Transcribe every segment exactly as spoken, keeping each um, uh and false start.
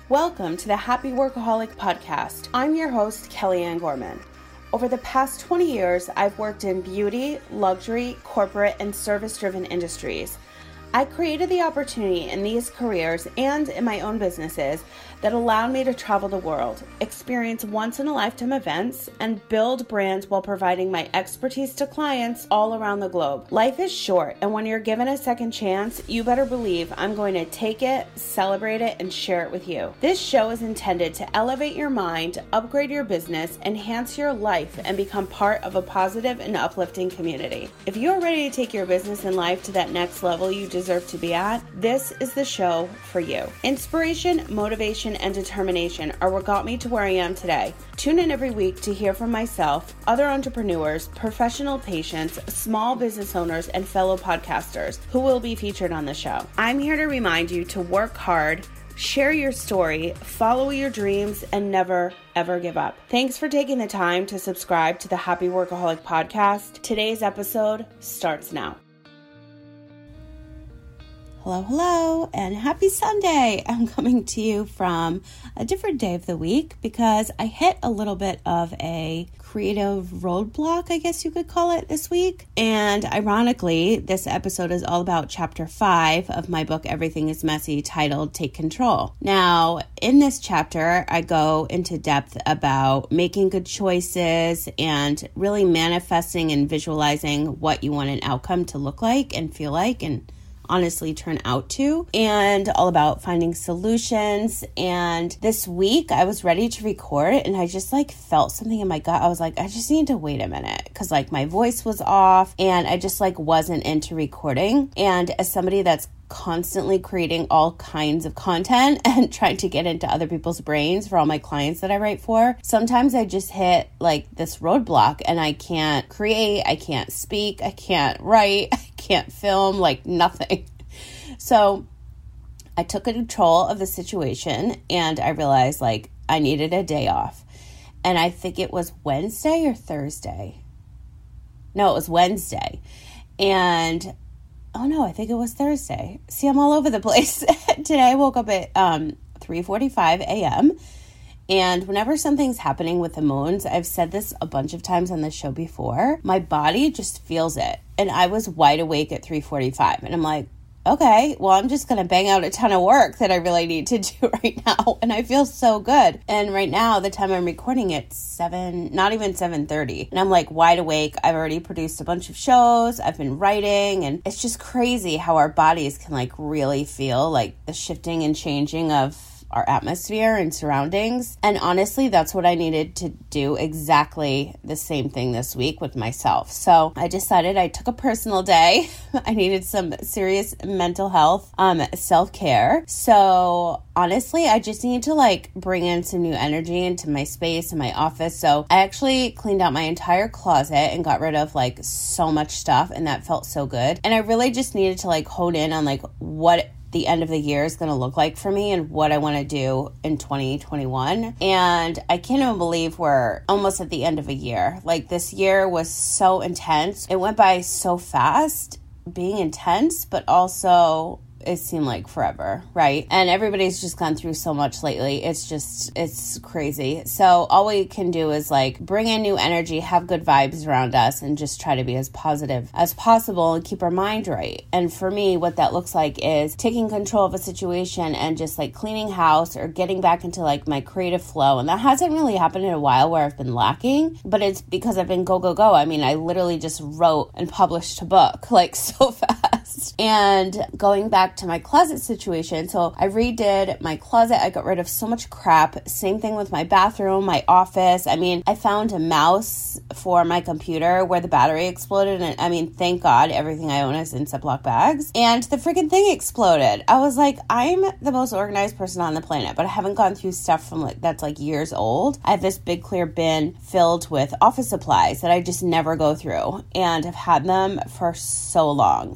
Welcome to the Happy Workaholic Podcast. I'm your host, Kellyanne Gorman. Over the past twenty years, I've worked in beauty, luxury, corporate, and service-driven industries. I created the opportunity in these careers and in my own businesses that allowed me to travel the world, experience once-in-a-lifetime events, and build brands while providing my expertise to clients all around the globe. Life is short, and when you're given a second chance, you better believe I'm going to take it, celebrate it, and share it with you. This show is intended to elevate your mind, upgrade your business, enhance your life, and become part of a positive and uplifting community. If you're ready to take your business and life to that next level you deserve to be at, this is the show for you. Inspiration, motivation, and determination are what got me to where I am today. Tune in every week to hear from myself, other entrepreneurs, professional patients, small business owners, and fellow podcasters who will be featured on the show. I'm here to remind you to work hard, share your story, follow your dreams, and never, ever give up. Thanks for taking the time to subscribe to the Happy Workaholic Podcast. Today's episode starts now. Hello, hello, and happy Sunday. I'm coming to you from a different day of the week because I hit a little bit of a creative roadblock, I guess you could call it, this week. And ironically, this episode is all about chapter five of my book, Everything is Messy, titled Take Control. Now, in this chapter, I go into depth about making good choices and really manifesting and visualizing what you want an outcome to look like and feel like and honestly turn out to, and all about finding solutions. And this week I was ready to record and I just like felt something in my gut. I was like, I just need to wait a minute because like my voice was off and I just like wasn't into recording. And as somebody that's constantly creating all kinds of content and trying to get into other people's brains for all my clients that I write for, sometimes I just hit like this roadblock and I can't create, I can't speak, I can't write, I can't film, like nothing. So I took control of the situation and I realized like I needed a day off. And I think it was Wednesday or Thursday. No, it was Wednesday. And Oh no, I think it was Thursday. See, I'm all over the place. Today I woke up at um, three forty-five a.m. And whenever something's happening with the moons, I've said this a bunch of times on the show before, my body just feels it. And I was wide awake at three forty-five. And I'm like, okay, well, I'm just going to bang out a ton of work that I really need to do right now. And I feel so good. And right now, the time I'm recording, it's seven, not even seven thirty. And I'm like wide awake. I've already produced a bunch of shows. I've been writing. And it's just crazy how our bodies can like really feel like the shifting and changing of our atmosphere and surroundings. And honestly, that's what I needed to do, exactly the same thing this week with myself. So I decided I took a personal day. I needed some serious mental health, um, self-care. So honestly, I just need to like bring in some new energy into my space and my office. So I actually cleaned out my entire closet and got rid of like so much stuff, and that felt so good. And I really just needed to like hone in on like what the end of the year is going to look like for me and what I want to do in twenty twenty-one. And I can't even believe we're almost at the end of a year. Like this year was so intense. It went by so fast, being intense, but also it seemed like forever, right? And everybody's just gone through so much lately. It's just, it's crazy. So all we can do is like bring in new energy, have good vibes around us, and just try to be as positive as possible and keep our mind right. And for me, what that looks like is taking control of a situation and just like cleaning house or getting back into like my creative flow. And that hasn't really happened in a while where I've been lacking, but it's because I've been go, go, go. I mean, I literally just wrote and published a book like so fast. And going back to my closet situation. So I redid my closet. I got rid of so much crap. Same thing with my bathroom, my office. I mean, I found a mouse for my computer where the battery exploded. And I mean, thank God everything I own is in Ziploc bags. And the freaking thing exploded. I was like, I'm the most organized person on the planet, but I haven't gone through stuff from like that's like years old. I have this big clear bin filled with office supplies that I just never go through. And I've had them for so long. So it was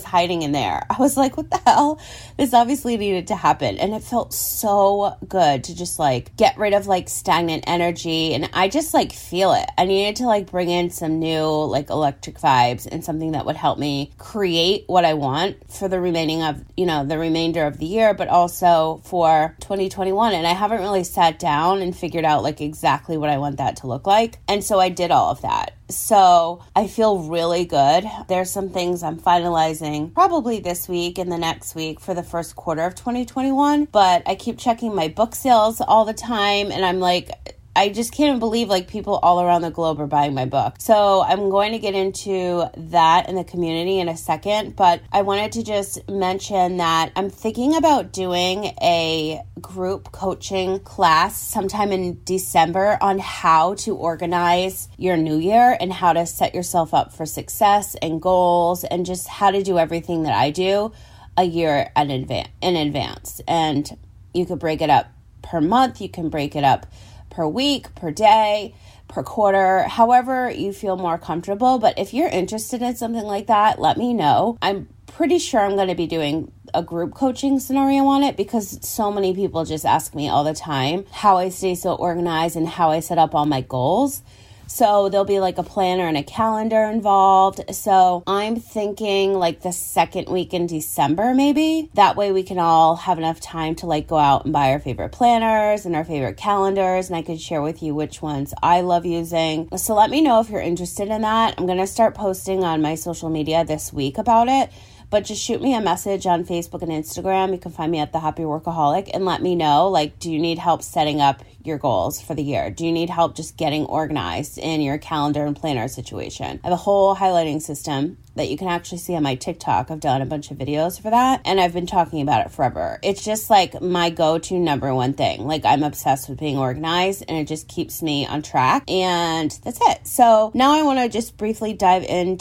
was hiding in there. I was like, what the hell? This obviously needed to happen. And it felt so good to just like get rid of like stagnant energy. And I just like feel it. I needed to like bring in some new like electric vibes and something that would help me create what I want for the remaining of, you know, the remainder of the year, but also for twenty twenty-one. And I haven't really sat down and figured out like exactly what I want that to look like. And so I did all of that. So I feel really good. There's some things I'm finalizing probably this week and the next week for the first quarter of twenty twenty-one. But I keep checking my book sales all the time. And I'm like, I just can't believe like people all around the globe are buying my book. So I'm going to get into that in the community in a second, but I wanted to just mention that I'm thinking about doing a group coaching class sometime in December on how to organize your new year and how to set yourself up for success and goals and just how to do everything that I do a year in advance. In advance. And you could break it up per month. You can break it up per week, per day, per quarter, however you feel more comfortable. But if you're interested in something like that, let me know. I'm pretty sure I'm going to be doing a group coaching scenario on it because so many people just ask me all the time how I stay so organized and how I set up all my goals. So there'll be like a planner and a calendar involved. So I'm thinking like the second week in December, maybe. That way we can all have enough time to like go out and buy our favorite planners and our favorite calendars. And I can share with you which ones I love using. So let me know if you're interested in that. I'm going to start posting on my social media this week about it. But just shoot me a message on Facebook and Instagram. You can find me at The Happy Workaholic and let me know, like, do you need help setting up your goals for the year? Do you need help just getting organized in your calendar and planner situation? I have a whole highlighting system that you can actually see on my TikTok. I've done a bunch of videos for that and I've been talking about it forever. It's just like my go-to number one thing. Like I'm obsessed with being organized and it just keeps me on track and that's it. So now I want to just briefly dive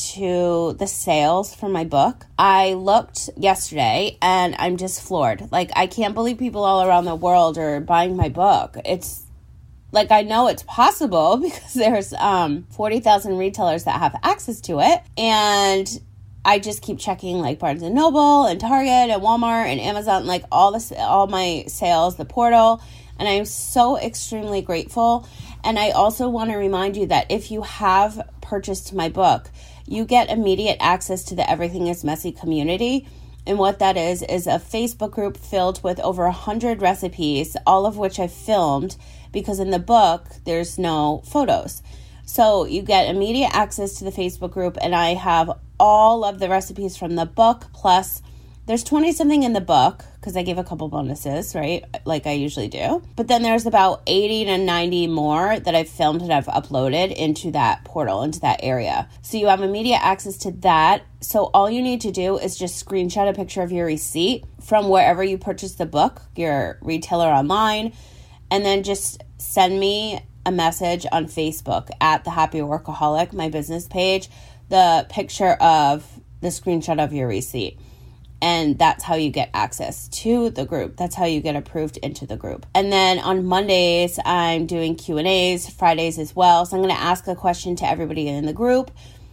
into the sales for my book. I looked yesterday and I'm just floored. Like I can't believe people all around the world are buying my book. It's Like, I know it's possible because there's um, forty thousand retailers that have access to it. And I just keep checking, like, Barnes and Noble and Target and Walmart and Amazon, like, all the, all my sales, the portal. And I am so extremely grateful. And I also want to remind you that if you have purchased my book, you get immediate access to the Everything is Messy community. And what that is, is a Facebook group filled with over one hundred recipes, all of which I filmed, because in the book, there's no photos. So you get immediate access to the Facebook group, and I have all of the recipes from the book, plus there's twenty-something in the book, because I gave a couple bonuses, right, like I usually do. But then there's about eighty to ninety more that I've filmed and I've uploaded into that portal, into that area. So you have immediate access to that. So all you need to do is just screenshot a picture of your receipt from wherever you purchased the book, your retailer online, and then just send me a message on Facebook at The Happy Workaholic, my business page, the picture of the screenshot of your receipt. And that's how you get access to the group. That's how you get approved into the group. And then on Mondays, I'm doing Q and A's, Fridays as well. So I'm going to ask a question to everybody in the group.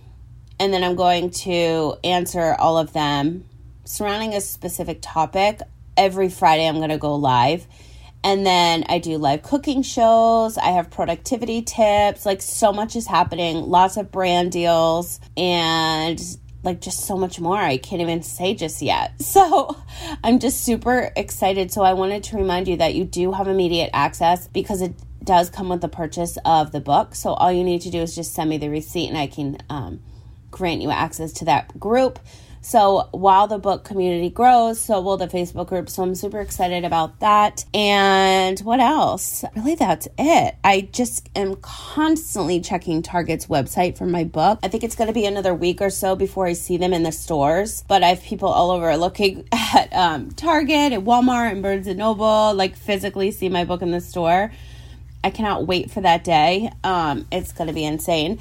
And then I'm going to answer all of them surrounding a specific topic. Every Friday, I'm going to go live. And then I do live cooking shows. I have productivity tips. Like so much is happening. Lots of brand deals. And like just so much more I can't even say just yet. So I'm just super excited. So I wanted to remind you that you do have immediate access because it does come with the purchase of the book. So all you need to do is just send me the receipt and I can um, grant you access to that group. So while the book community grows, so will the Facebook group. So I'm super excited about that. And what else? Really, that's it. I just am constantly checking Target's website for my book. I think it's going to be another week or so before I see them in the stores. But I have people all over looking at um, Target and Walmart and Barnes and Noble, like physically see my book in the store. I cannot wait for that day. Um, it's going to be insane.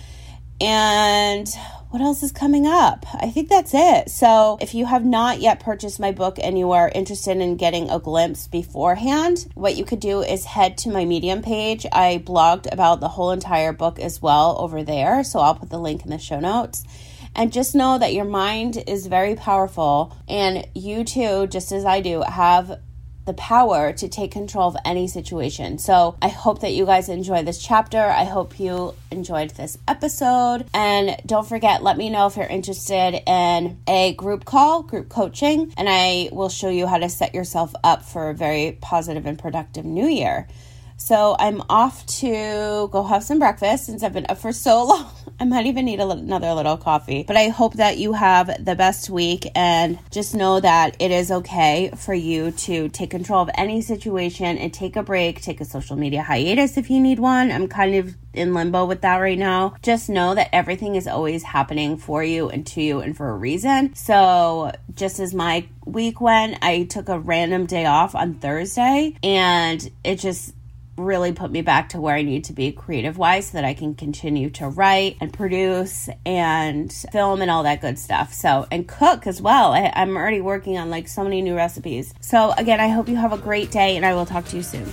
And what else is coming up? I think that's it. So if you have not yet purchased my book and you are interested in getting a glimpse beforehand, what you could do is head to my Medium page. I blogged about the whole entire book as well over there. So I'll put the link in the show notes. And just know that your mind is very powerful, and you too, just as I do, have the power to take control of any situation. So I hope that you guys enjoy this chapter. I hope you enjoyed this episode. And don't forget, let me know if you're interested in a group call, group coaching, and I will show you how to set yourself up for a very positive and productive new year. So I'm off to go have some breakfast since I've been up for so long. I might even need a little, another little coffee. But I hope that you have the best week, and just know that it is okay for you to take control of any situation and take a break, take a social media hiatus if you need one. I'm kind of in limbo with that right now. Just know that everything is always happening for you and to you and for a reason. So just as my week went, I took a random day off on Thursday, and it just really put me back to where I need to be creative wise so that I can continue to write and produce and film and all that good stuff. So, and cook as well. I, I'm already working on like so many new recipes. So again, I hope you have a great day, and I will talk to you soon.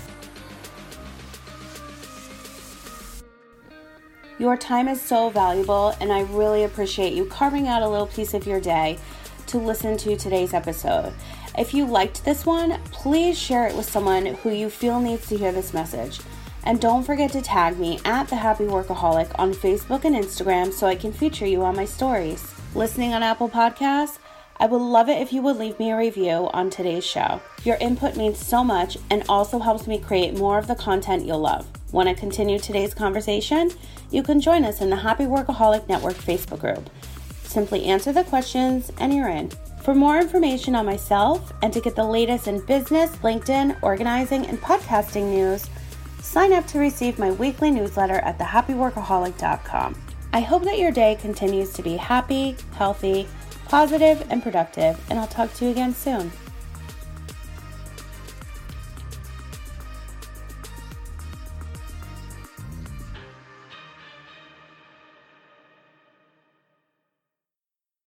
Your time is so valuable, and I really appreciate you carving out a little piece of your day to listen to today's episode. If you liked this one, please share it with someone who you feel needs to hear this message. And don't forget to tag me at The Happy Workaholic on Facebook and Instagram so I can feature you on my stories. Listening on Apple Podcasts? I would love it if you would leave me a review on today's show. Your input means so much and also helps me create more of the content you'll love. Want to continue today's conversation? You can join us in the Happy Workaholic Network Facebook group. Simply answer the questions and you're in. For more information on myself and to get the latest in business, LinkedIn, organizing, and podcasting news, sign up to receive my weekly newsletter at the happy workaholic dot com. I hope that your day continues to be happy, healthy, positive, and productive, and I'll talk to you again soon.